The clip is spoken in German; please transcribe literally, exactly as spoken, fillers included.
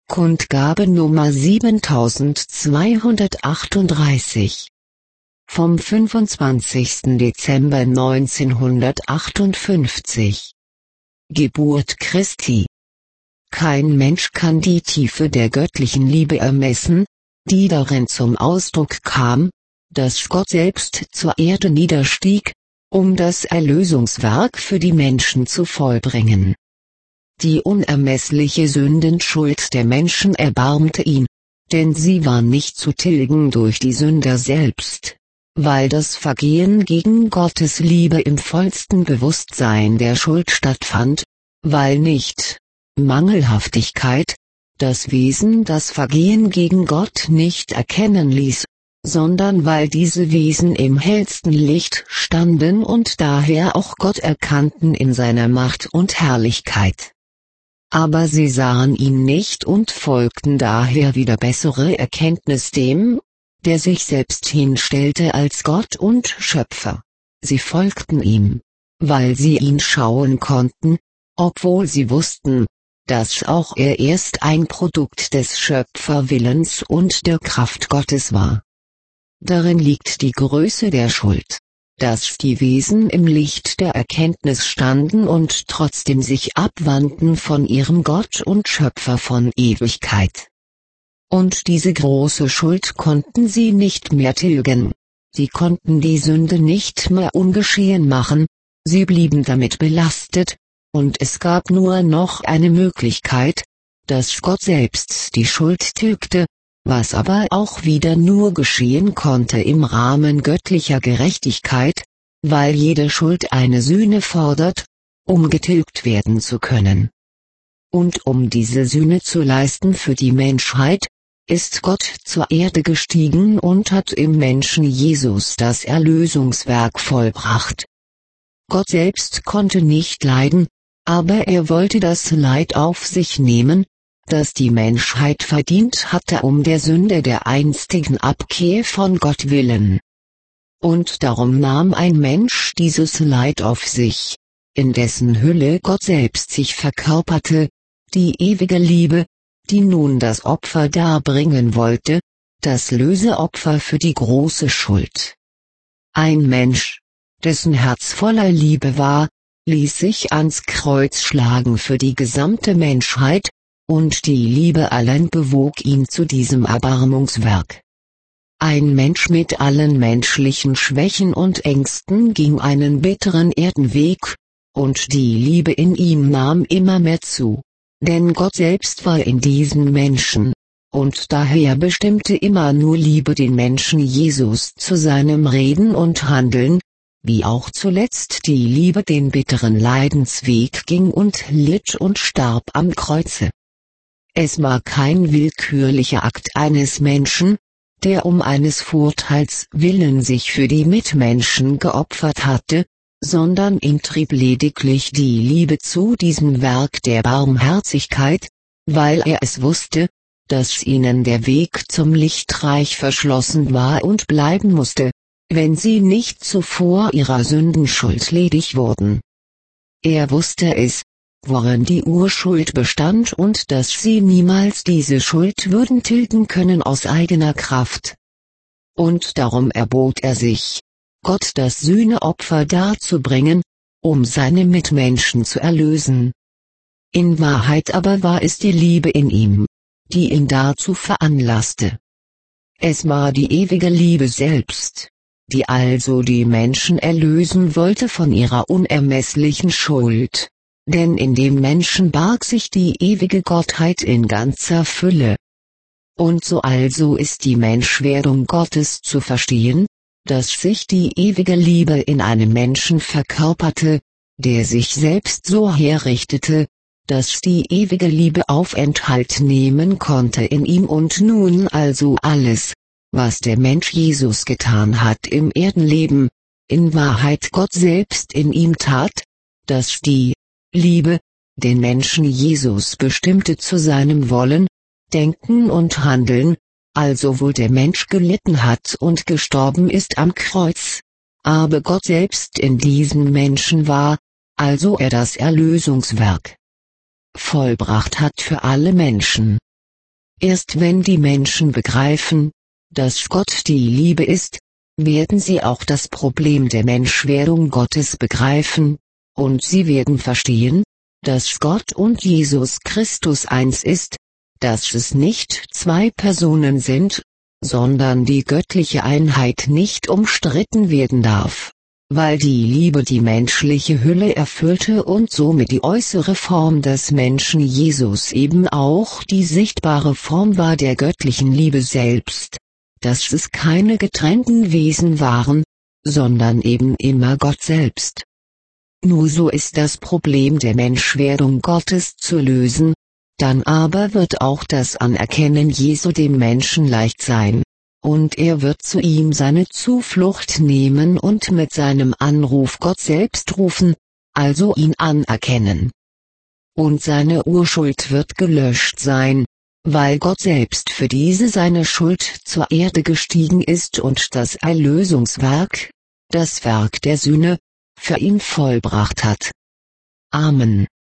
Kundgabe Nummer siebentausendzweihundertachtunddreißig vom fünfundzwanzigsten Dezember neunzehnhundertachtundfünfzig. Geburt Christi. Kein Mensch kann die Tiefe der göttlichen Liebe ermessen, die darin zum Ausdruck kam, dass Gott selbst zur Erde niederstieg, um das Erlösungswerk für die Menschen zu vollbringen. Die unermessliche Sündenschuld der Menschen erbarmte ihn, denn sie war nicht zu tilgen durch die Sünder selbst, weil das Vergehen gegen Gottes Liebe im vollsten Bewusstsein der Schuld stattfand, weil nicht Mangelhaftigkeit das Wesen das Vergehen gegen Gott nicht erkennen ließ, sondern weil diese Wesen im hellsten Licht standen und daher auch Gott erkannten in seiner Macht und Herrlichkeit. Aber sie sahen ihn nicht und folgten daher wieder bessere Erkenntnis dem, der sich selbst hinstellte als Gott und Schöpfer. Sie folgten ihm, weil sie ihn schauen konnten, obwohl sie wussten, dass auch er erst ein Produkt des Schöpferwillens und der Kraft Gottes war. Darin liegt die Größe der Schuld, dass die Wesen im Licht der Erkenntnis standen und trotzdem sich abwandten von ihrem Gott und Schöpfer von Ewigkeit. Und diese große Schuld konnten sie nicht mehr tilgen. Sie konnten die Sünde nicht mehr ungeschehen machen, sie blieben damit belastet, und es gab nur noch eine Möglichkeit, dass Gott selbst die Schuld tilgte, was aber auch wieder nur geschehen konnte im Rahmen göttlicher Gerechtigkeit, weil jede Schuld eine Sühne fordert, um getilgt werden zu können. Und um diese Sühne zu leisten für die Menschheit, ist Gott zur Erde gestiegen und hat im Menschen Jesus das Erlösungswerk vollbracht. Gott selbst konnte nicht leiden, aber er wollte das Leid auf sich nehmen, das die Menschheit verdient hatte um der Sünde der einstigen Abkehr von Gott willen. Und darum nahm ein Mensch dieses Leid auf sich, in dessen Hülle Gott selbst sich verkörperte, die ewige Liebe, die nun das Opfer darbringen wollte, das Löseopfer für die große Schuld. Ein Mensch, dessen Herz voller Liebe war, ließ sich ans Kreuz schlagen für die gesamte Menschheit, und die Liebe allein bewog ihn zu diesem Erbarmungswerk. Ein Mensch mit allen menschlichen Schwächen und Ängsten ging einen bitteren Erdenweg, und die Liebe in ihm nahm immer mehr zu, denn Gott selbst war in diesem Menschen, und daher bestimmte immer nur Liebe den Menschen Jesus zu seinem Reden und Handeln, wie auch zuletzt die Liebe den bitteren Leidensweg ging und litt und starb am Kreuze. Es war kein willkürlicher Akt eines Menschen, der um eines Vorteils willen sich für die Mitmenschen geopfert hatte, sondern ihn trieb lediglich die Liebe zu diesem Werk der Barmherzigkeit, weil er es wusste, dass ihnen der Weg zum Lichtreich verschlossen war und bleiben musste, wenn sie nicht zuvor ihrer Sündenschuld ledig wurden. Er wusste es, worin die Urschuld bestand und dass sie niemals diese Schuld würden tilgen können aus eigener Kraft. Und darum erbot er sich, Gott das Sühneopfer darzubringen, um seine Mitmenschen zu erlösen. In Wahrheit aber war es die Liebe in ihm, die ihn dazu veranlasste. Es war die ewige Liebe selbst, die also die Menschen erlösen wollte von ihrer unermesslichen Schuld. Denn in dem Menschen barg sich die ewige Gottheit in ganzer Fülle. Und so also ist die Menschwerdung Gottes zu verstehen, dass sich die ewige Liebe in einem Menschen verkörperte, der sich selbst so herrichtete, dass die ewige Liebe Aufenthalt nehmen konnte in ihm und nun also alles, was der Mensch Jesus getan hat im Erdenleben, in Wahrheit Gott selbst in ihm tat, dass die Liebe, den Menschen Jesus bestimmte zu seinem Wollen, Denken und Handeln, also wo der Mensch gelitten hat und gestorben ist am Kreuz, aber Gott selbst in diesem Menschen war, also er das Erlösungswerk vollbracht hat für alle Menschen. Erst wenn die Menschen begreifen, dass Gott die Liebe ist, werden sie auch das Problem der Menschwerdung Gottes begreifen, und sie werden verstehen, dass Gott und Jesus Christus eins ist, dass es nicht zwei Personen sind, sondern die göttliche Einheit nicht umstritten werden darf, weil die Liebe die menschliche Hülle erfüllte und somit die äußere Form des Menschen Jesus eben auch die sichtbare Form war der göttlichen Liebe selbst, dass es keine getrennten Wesen waren, sondern eben immer Gott selbst. Nur so ist das Problem der Menschwerdung Gottes zu lösen, dann aber wird auch das Anerkennen Jesu dem Menschen leicht sein, und er wird zu ihm seine Zuflucht nehmen und mit seinem Anruf Gott selbst rufen, also ihn anerkennen. Und seine Urschuld wird gelöscht sein, weil Gott selbst für diese seine Schuld zur Erde gestiegen ist und das Erlösungswerk, das Werk der Sühne, für ihn vollbracht hat. Amen.